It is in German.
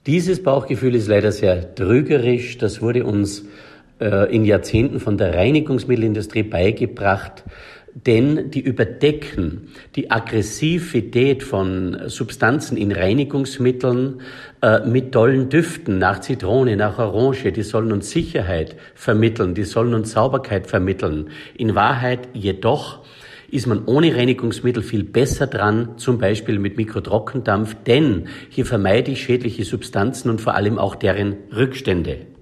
Dieses Bauchgefühl ist leider sehr trügerisch. Das wurde uns in Jahrzehnten von der Reinigungsmittelindustrie beigebracht, denn die überdecken die Aggressivität von Substanzen in Reinigungsmitteln mit tollen Düften nach Zitrone, nach Orange. Die sollen uns Sicherheit vermitteln, die sollen uns Sauberkeit vermitteln. In Wahrheit jedoch ist man ohne Reinigungsmittel viel besser dran, zum Beispiel mit Mikrotrockendampf, denn hier vermeide ich schädliche Substanzen und vor allem auch deren Rückstände.